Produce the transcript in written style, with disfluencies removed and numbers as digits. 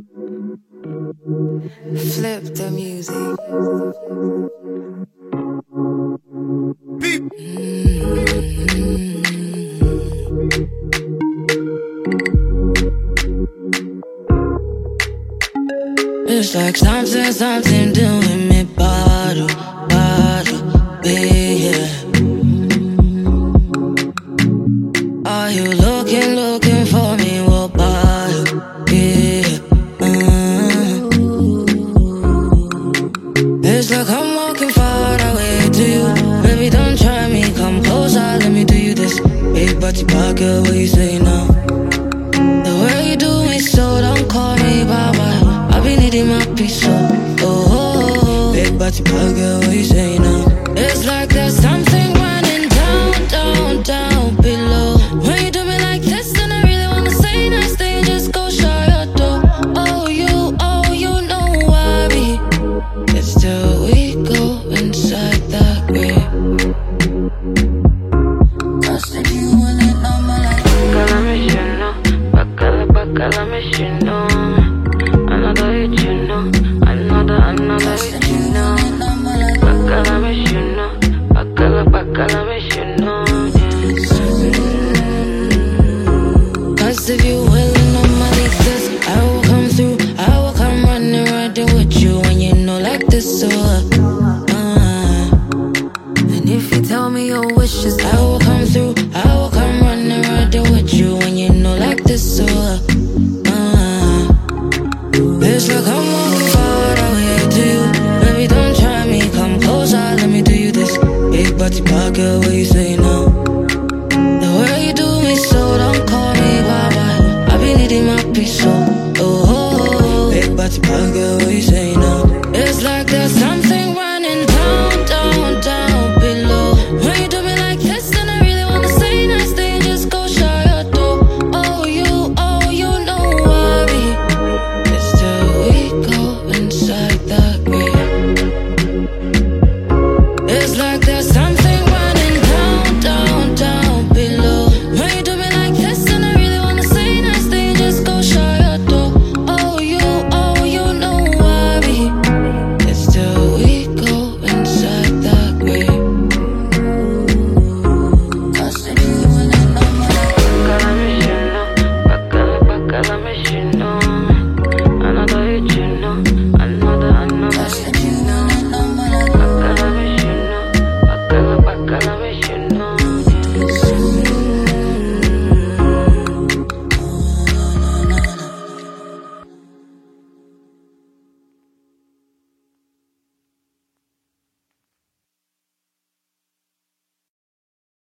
Flip the music. It's like something doing me bottle, yeah. Are you looking for me? What bottle, yeah. It's like I'm walking far away to you. Baby, don't try me, come closer, let me do you this. Big body pocket, what you say now? The way you do me so, don't call me bye-bye. I be needing my peace, oh. Big body pocket, what you say now? It's like there's something running down below. When you do me like this, then I really wanna say nice things, just go shut your door. Oh, you know I be. It's till we go inside that grave. Cause if you want it, I'm like, bacala, me you know.